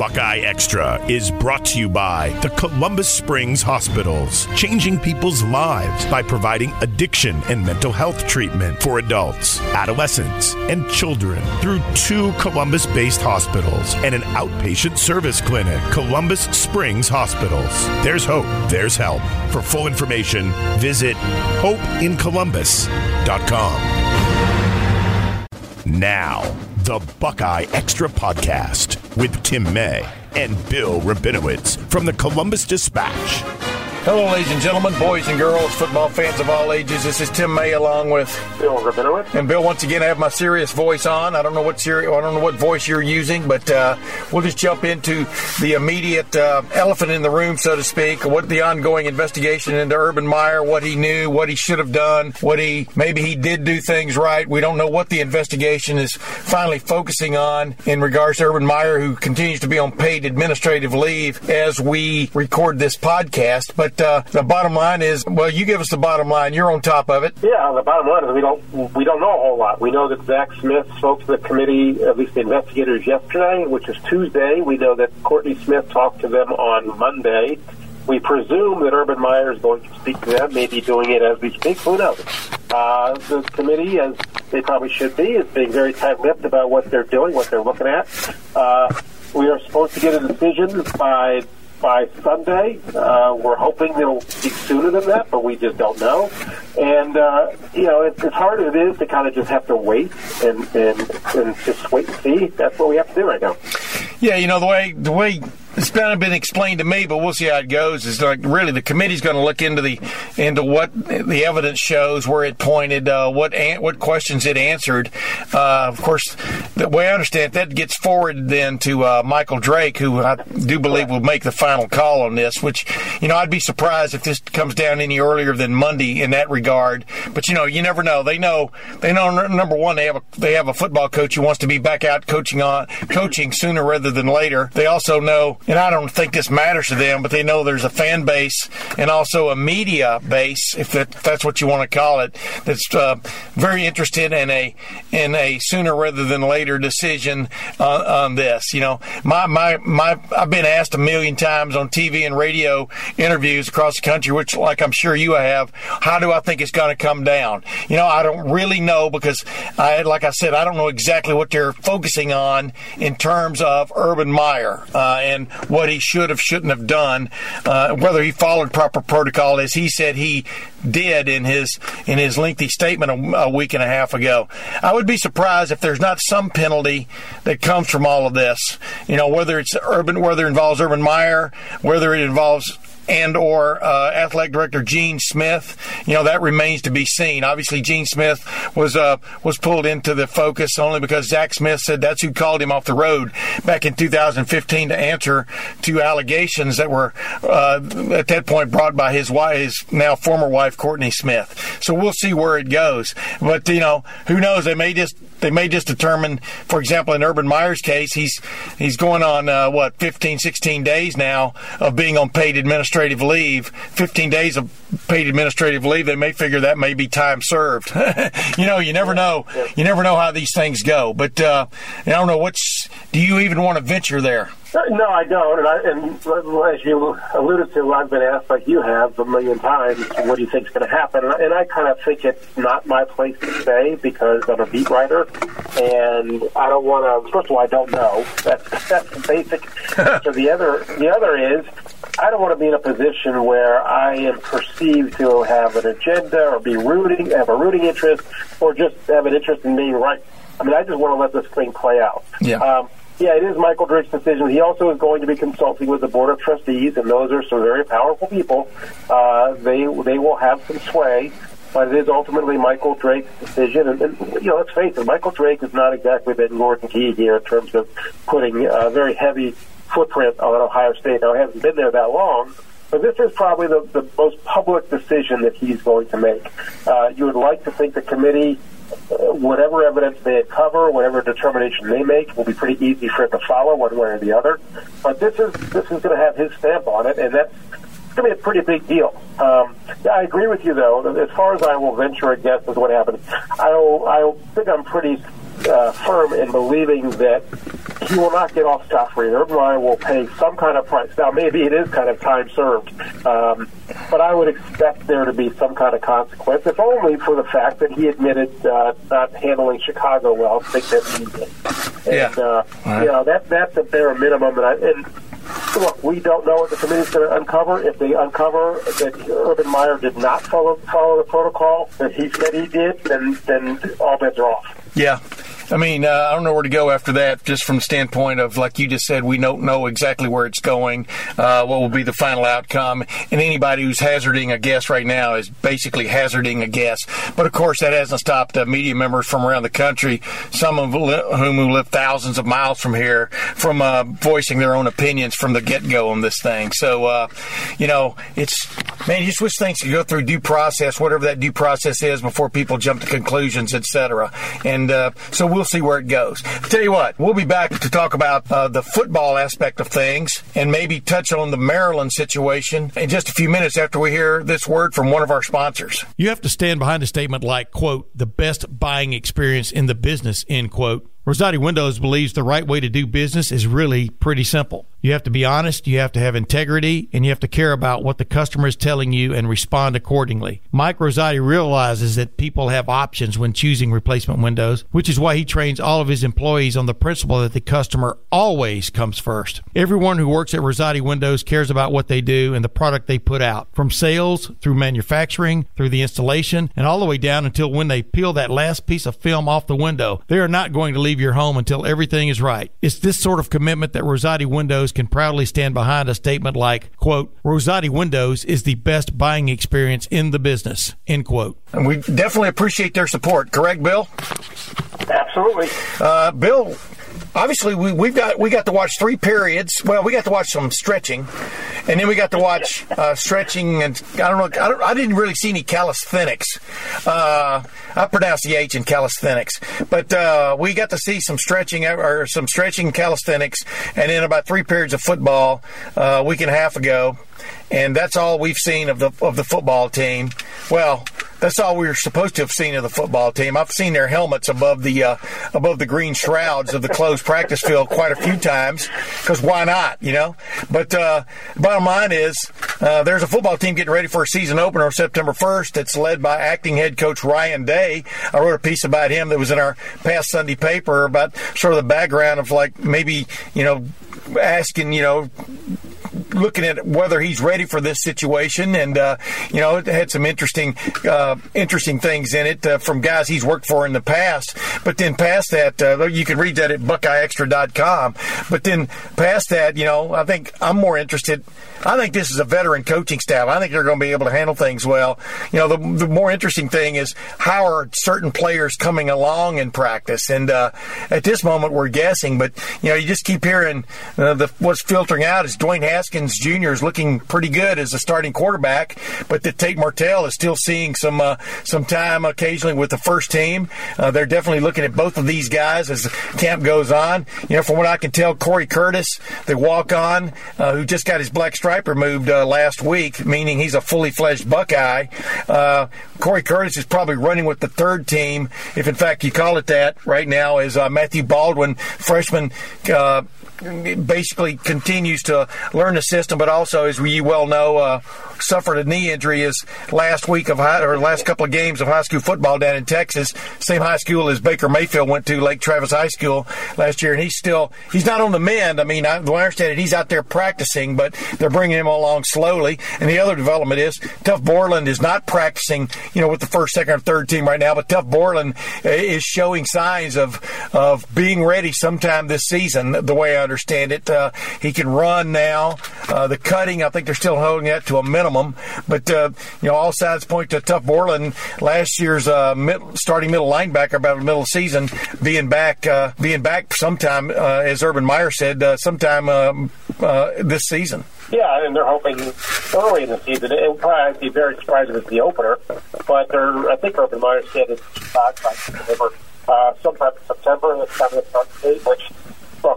Buckeye Extra is brought to you by the Columbus Springs Hospitals, changing people's lives by providing addiction and mental health treatment for adults, adolescents, and children through 2 Columbus-based hospitals and an outpatient service clinic. Columbus Springs Hospitals. There's hope. There's help. For full information, visit hopeincolumbus.com. Now, the Buckeye Extra Podcast with Tim May and Bill Rabinowitz from the Columbus Dispatch. Hello, ladies and gentlemen, boys and girls, football fans of all ages. This is Tim May along with Bill Rabinowitz. And Bill, once again, I have my serious voice on. I don't know what voice you're using, but we'll just jump into the immediate elephant in the room, so to speak. What the ongoing investigation into Urban Meyer, what he knew, what he should have done, maybe he did do things right. We don't know what the investigation is finally focusing on in regards to Urban Meyer, who continues to be on paid administrative leave as we record this podcast. But the bottom line is, well, you give us the bottom line. You're on top of it. Yeah, the bottom line is we don't know a whole lot. We know that Zach Smith spoke to the committee, at least the investigators, yesterday, which is Tuesday. We know that Courtney Smith talked to them on Monday. We presume that Urban Meyer is going to speak to them, maybe doing it as we speak. Who knows? The committee, as they probably should be, is being very tight-lipped about what they're doing, what they're looking at. We are supposed to get a decision by Sunday. We're hoping it'll be sooner than that, but we just don't know. And, as hard as it is to kind of just have to wait and just wait and see, that's what we have to do right now. Yeah, the way it's been explained to me, but we'll see how it goes. Is like really the committee's going to look into what the evidence shows, where it pointed, what questions it answered. Of course, the way I understand it, that gets forwarded then to Michael Drake, who I do believe will make the final call on this. Which I'd be surprised if this comes down any earlier than Monday in that regard. But you never know. They know. Number one, they have a football coach who wants to be back out coaching sooner rather than later. They also know. And I don't think this matters to them, but they know there's a fan base and also a media base, if that's what you want to call it, that's very interested in a sooner rather than later decision on this. I've been asked a million times on TV and radio interviews across the country, which, like I'm sure you have, how do I think it's going to come down? I don't really know because, like I said, I don't know exactly what they're focusing on in terms of Urban Meyer and what he shouldn't have done, whether he followed proper protocol as he said he did in his lengthy statement a week and a half ago. I would be surprised if there's not some penalty that comes from all of this. Whether it involves Urban Meyer, whether it involves or athletic director Gene Smith, that remains to be seen. Obviously, Gene Smith was pulled into the focus only because Zach Smith said that's who called him off the road back in 2015 to answer to allegations that were at that point brought by his now former wife Courtney Smith. So we'll see where it goes. But who knows? They may just determine, for example, in Urban Meyer's case, he's going on 15, 16 days now of being on paid administrative leave. 15 days of paid administrative leave. They may figure that may be time served. You never know. You never know how these things go. But I don't know. Do you even want to venture there? No, I don't. And as you alluded to, I've been asked, like you have, a million times, what do you think is going to happen? And I kind of think it's not my place to say because I'm a beat writer, and I don't want to. First of all, I don't know. That's the basic. So the other is, I don't want to be in a position where I am perceived to have an agenda or have a rooting interest, or just have an interest in being right. I mean, I just want to let this thing play out. Yeah. Yeah, it is Michael Drake's decision. He also is going to be consulting with the Board of Trustees, and those are some very powerful people. They will have some sway, but it is ultimately Michael Drake's decision. And let's face it, Michael Drake has not exactly been Gordon Key here in terms of putting a very heavy footprint on Ohio State. Now, he hasn't been there that long, but this is probably the most public decision that he's going to make. You would like to think the committee, whatever evidence they cover, whatever determination they make, will be pretty easy for it to follow one way or the other. But this is going to have his stamp on it, and that's going to be a pretty big deal. Yeah, I agree with you, though. As far as I will venture a guess as to what happened, I think I'm pretty firm in believing that he will not get off scot-free. Urban Meyer will pay some kind of price. Now, maybe it is kind of time served, but I would expect there to be some kind of consequence, if only for the fact that he admitted not handling Chicago well. I think that he did. And, that's a bare minimum. And look, we don't know what the committee's going to uncover. If they uncover that Urban Meyer did not follow the protocol that he said he did, then all bets are off. Yeah. I mean, I don't know where to go after that, just from the standpoint of, like you just said, we don't know exactly where it's going, what will be the final outcome. And anybody who's hazarding a guess right now is basically hazarding a guess. But, of course, that hasn't stopped media members from around the country, some of whom who live thousands of miles from here, from voicing their own opinions from the get-go on this thing. So, you just wish things could go through due process, whatever that due process is, before people jump to conclusions, etc. And so we'll see where it goes. I'll tell you what, we'll be back to talk about the football aspect of things and maybe touch on the Maryland situation in just a few minutes after we hear this word from one of our sponsors. You have to stand behind a statement like, quote, the best buying experience in the business, end quote. Rosati Windows believes the right way to do business is really pretty simple. You have to be honest, you have to have integrity, and you have to care about what the customer is telling you and respond accordingly. Mike Rosati realizes that people have options when choosing replacement windows, which is why he trains all of his employees on the principle that the customer always comes first. Everyone who works at Rosati Windows cares about what they do and the product they put out, from sales through manufacturing, through the installation, and all the way down until when they peel that last piece of film off the window. They are not going to leave your home until everything is right. It's this sort of commitment that Rosati Windows can proudly stand behind a statement like, quote, Rosati Windows is the best buying experience in the business, end quote. And we definitely appreciate their support. Correct, Bill? Absolutely. Bill, obviously we got to watch 3 periods. Well, we got to watch some stretching, and then we got to watch stretching, and I didn't really see any calisthenics. I pronounce the H in calisthenics, but we got to see some stretching calisthenics, and then about 3 periods of football a week and a half ago, and that's all we've seen of the football team. Well, that's all we were supposed to have seen of the football team. I've seen their helmets above the green shrouds of the closed practice field quite a few times, because why not, But bottom line is there's a football team getting ready for a season opener on September 1st. It's led by acting head coach Ryan Day. I wrote a piece about him that was in our past Sunday paper about sort of the background of, like, maybe, asking, looking at whether he's ready for this situation, and it had some interesting things in it from guys he's worked for in the past. But then past that, you can read that at BuckeyeExtra.com. But then past that, I think I'm more interested. I think this is a veteran coaching staff. I think they're going to be able to handle things well. The more interesting thing is, how are certain players coming along in practice? And at this moment, we're guessing, but you just keep hearing what's filtering out is Dwayne Haskins Jr. is looking pretty good as a starting quarterback, but that Tate Martell is still seeing some time occasionally with the first team. They're definitely looking at both of these guys as the camp goes on. From what I can tell, Corey Curtis, the walk-on, who just got his black stripe removed last week, meaning he's a fully fledged Buckeye. Corey Curtis is probably running with the third team, if in fact you call it that, right now, as Matthew Baldwin, freshman, basically continues to learn the system, but also, as you well know, suffered a knee injury his last couple of games of high school football down in Texas, same high school as Baker Mayfield went to, Lake Travis High School last year, and he's not on the mend. I mean, I understand it, he's out there practicing, but they're bringing him along slowly. And the other development is Tuff Borland is not practicing, with the first, second, or third team right now, but Tuff Borland is showing signs of being ready sometime this season, the way I understand it. He can run now. The cutting, I think they're still holding that to a minimum. But, all sides point to Tuff Borland, last year's starting middle linebacker, about the middle of the season, being back sometime, as Urban Meyer said, sometime this season. Yeah, and they're hoping early in the season. It would probably be very surprising if it's the opener, but I think Urban Meyer said it's sometime in September, that's kind of the start date, which, look,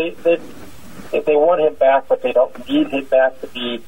they want him back, but they don't need him back to be,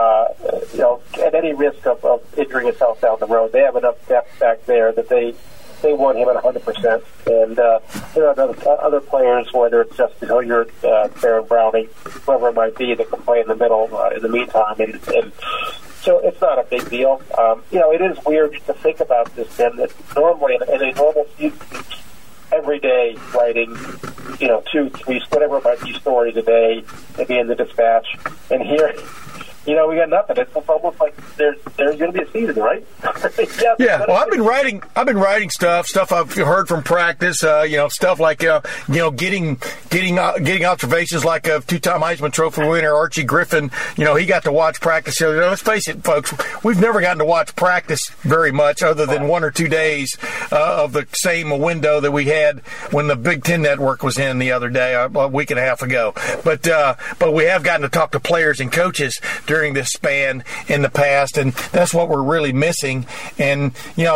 at any risk of injuring himself down the road. They have enough depth back there that they they want him at 100%. And other players, whether it's Justin Hilliard, Baron Browning, whoever it might be, that can play in the middle in the meantime. And so it's not a big deal. It is weird to think about this, Ben, that normally in a normal season, every day writing, 2, 3, whatever it might be, stories a day, maybe in the Dispatch. And here, we got nothing. It's almost like there's going to be a season, right? Yeah. Well, I've been writing stuff I've heard from practice. Stuff like getting observations like a 2-time Heisman Trophy winner Archie Griffin. He got to watch practice. Let's face it, folks, we've never gotten to watch practice very much, other than 1 or 2 days of the same window that we had when the Big Ten Network was in the other day, a week and a half ago. But we have gotten to talk to players and coaches during this span in the past, and that's what we're really missing. And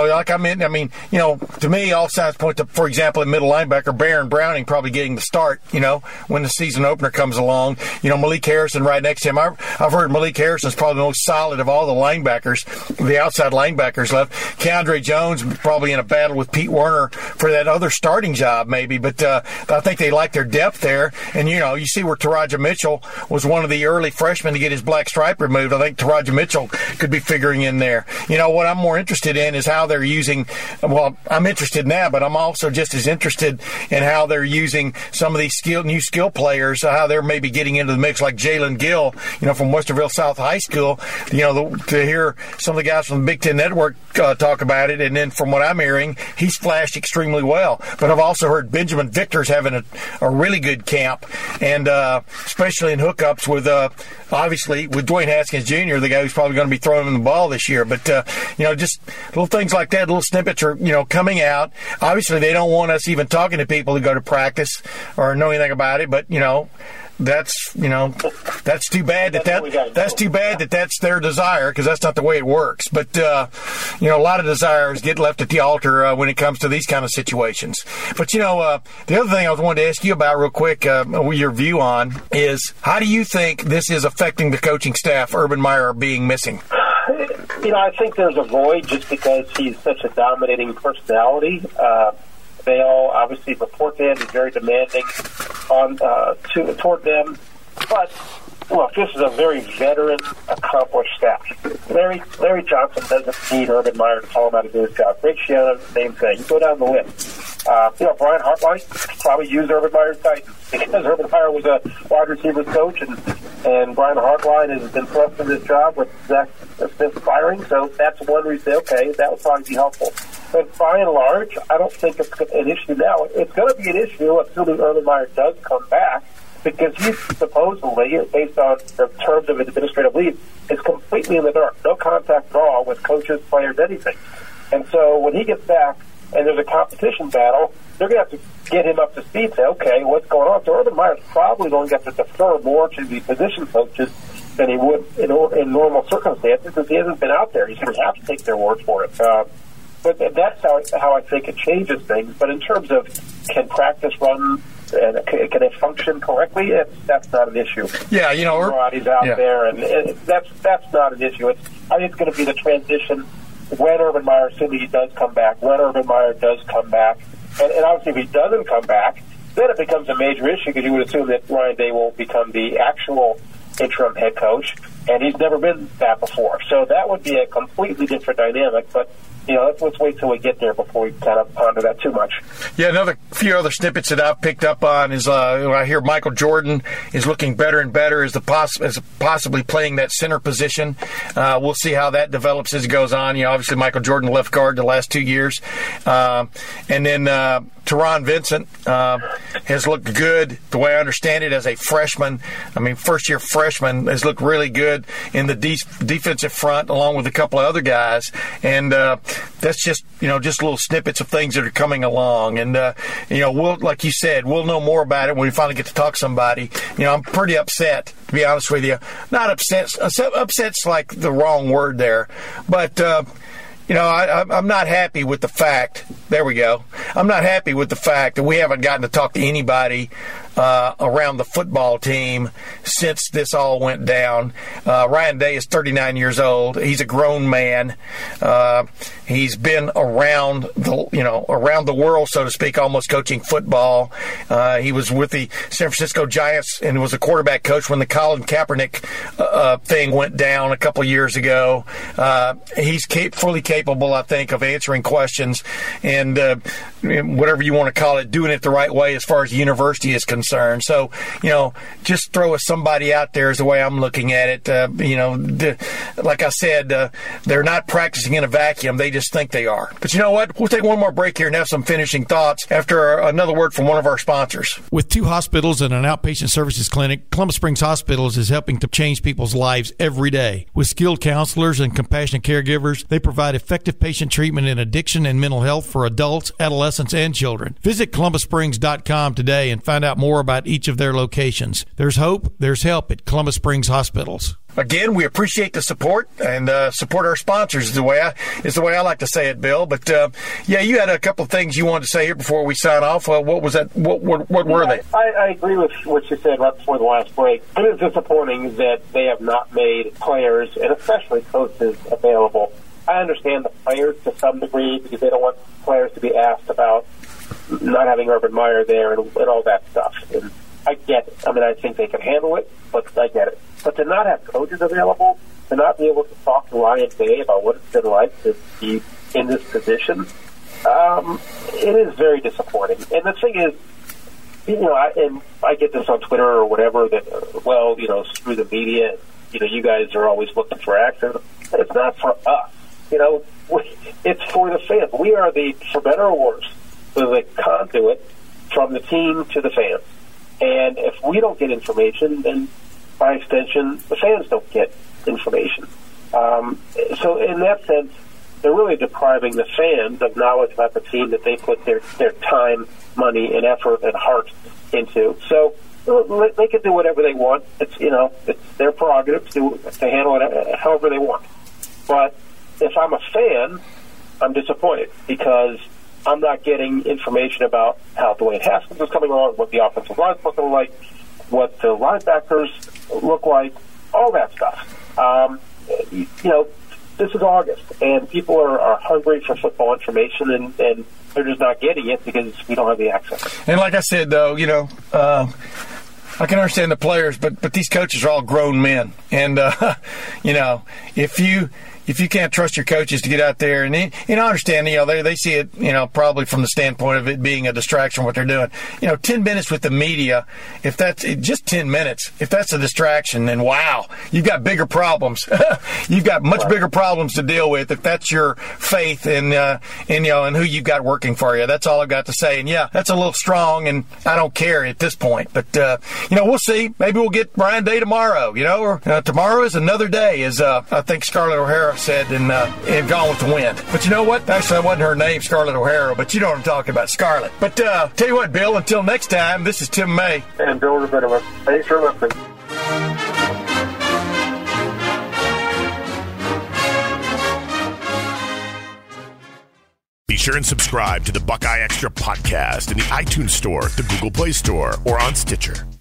to me, all signs point to, for example, in middle linebacker Baron Browning probably getting the start. When the season opener comes along, Malik Harrison right next to him. I've heard Malik Harrison's probably the most solid of all the linebackers, the outside linebackers left. Keandre Jones probably in a battle with Pete Werner for that other starting job, maybe. But I think they like their depth there. And you see where Taraja Mitchell was one of the early freshmen to get his black stripe removed. I think Taraja Mitchell could be figuring in there. What I'm more interested in is how they're using, well, I'm interested in that, but I'm also just as interested in how they're using some of these new skill players, how they're maybe getting into the mix, like Jalen Gill, from Westerville South High School, to hear some of the guys from the Big Ten Network talk about it. And then from what I'm hearing, he's flashed extremely well. But I've also heard Benjamin Victor's having a really good camp, and especially in hookups with, obviously, with Dwayne Haskins Jr., the guy who's probably going to be throwing him the ball this year. But, just little things like that, little snippets are, coming out. Obviously, they don't want us even talking to people who go to practice or know anything about it. But, that's too bad that's too bad that that's their desire, because that's not the way it works. But a lot of desires get left at the altar when it comes to these kind of situations. But the other thing I wanted to ask you about real quick, your view on, is how do you think this is affecting the coaching staff, Urban Meyer being missing? I think there's a void just because he's such a dominating personality. They all obviously report to him. He's very demanding toward them. But, look, this is a very veteran, accomplished staff. Larry Johnson doesn't need Urban Meyer to tell him how to do his job. Rick Shannon, same thing. You go down the list. Brian Hartline probably used Urban Meyer's guidance because Urban Meyer was a wide receivers coach, and Brian Hartline has been thrust in this job with Zach Smith firing. So that's one where you say, okay, that would probably be helpful. But by and large, I don't think it's an issue now. It's going to be an issue assuming Urban Meyer does come back, because he supposedly, based on the terms of administrative leave, is completely in the dark. No contact at all with coaches, players, anything. And so when he gets back and there's a competition battle, they're going to have to get him up to speed and say, okay, what's going on? So Urban Meyer's probably going to have to defer more to the position coaches than he would in normal circumstances, because he hasn't been out there. He's going to have to take their word for it. But that's how I think it changes things. But in terms of can practice run and can it function correctly, that's not an issue. Yeah, Roddy's out there, and that's not an issue. I think it's going to be the transition when Urban Meyer, assuming he does come back, when Urban Meyer does come back. And obviously if he doesn't come back, then it becomes a major issue, because you would assume that Ryan Day will become the actual interim head coach, and he's never been that before. So that would be a completely different dynamic. But let's wait till we get there before we kind of ponder that too much. Yeah, another few other snippets that I've picked up on is I hear Michael Jordan is looking better and better as possibly playing that center position. We'll see how that develops as it goes on. Obviously Michael Jordan left guard the last 2 years. And then Teron Vincent has looked good, the way I understand it, as a freshman. First-year freshman has looked really good in the defensive front, along with a couple of other guys. And that's just little snippets of things that are coming along. And, we'll, like you said, we'll know more about it when we finally get to talk to somebody. I'm pretty upset, to be honest with you. Not upset. Upset's like the wrong word there. But, I'm not happy with the fact, there we go, I'm not happy with the fact that we haven't gotten to talk to anybody around the football team since this all went down. Ryan Day is 39 years old. He's a grown man. He's been around the world, so to speak, almost coaching football. He was with the San Francisco Giants and was a quarterback coach when the Colin Kaepernick thing went down a couple of years ago. He's fully capable, I think, of answering questions and whatever you want to call it, doing it the right way as far as the university is concerned. So, just throw somebody out there is the way I'm looking at it. Like I said, they're not practicing in a vacuum. They just think they are. But you know what? We'll take one more break here and have some finishing thoughts after another word from one of our sponsors. With 2 hospitals and an outpatient services clinic, Columbus Springs Hospitals is helping to change people's lives every day. With skilled counselors and compassionate caregivers, they provide effective patient treatment in addiction and mental health for adults, adolescents, and children. Visit ColumbusSprings.com today and find out more about each of their locations. There's hope, there's help at Columbus Springs Hospitals. Again, we appreciate the support and support our sponsors is the way I like to say it, Bill. But you had a couple of things you wanted to say here before we sign off. What was that? What were they? I agree with what you said right before the last break. It is disappointing that they have not made players and especially coaches available. I understand the players to some degree because they don't want players to be asked about not having Urban Meyer there and all that stuff. And I get it. I mean, I think they can handle it, but I get it. But to not have coaches available, to not be able to talk to Ryan Day about what it's been like to be in this position, it is very disappointing. And the thing is, I get this on Twitter or whatever that, screw the media. You guys are always looking for action. But it's not for us. It's for the fans. We are for better or worse, the conduit from the team to the fans. And if we don't get information, then by extension, the fans don't get information. So in that sense, they're really depriving the fans of knowledge about the team that they put their time, money, and effort and heart into. So they can do whatever they want. It's their prerogative to handle it however they want. But if I'm a fan, I'm disappointed because I'm not getting information about how Dwayne Haskins is coming on, what the offensive line's looking like, what the linebackers look like, all that stuff. This is August, and people are hungry for football information, and they're just not getting it because we don't have the access. And like I said, though, I can understand the players, but these coaches are all grown men. And, if you can't trust your coaches to get out there, and I understand, they see it, probably from the standpoint of it being a distraction, what they're doing. 10 minutes with the media, if that's just 10 minutes, if that's a distraction, then wow, you've got bigger problems. You've got much bigger problems to deal with if that's your faith in who you've got working for you. That's all I've got to say. And yeah, that's a little strong, and I don't care at this point. But, we'll see. Maybe we'll get Ryan Day tomorrow, or tomorrow is another day, as I think Scarlett O'Hara said in Gone with the Wind. But you know what? Actually, that wasn't her name, Scarlett O'Hara, but you know what I'm talking about, Scarlett. But tell you what, Bill, until next time, this is Tim May. And Bill Rabinowitz. Thanks for listening. Be sure and subscribe to the Buckeye Extra podcast in the iTunes Store, the Google Play Store, or on Stitcher.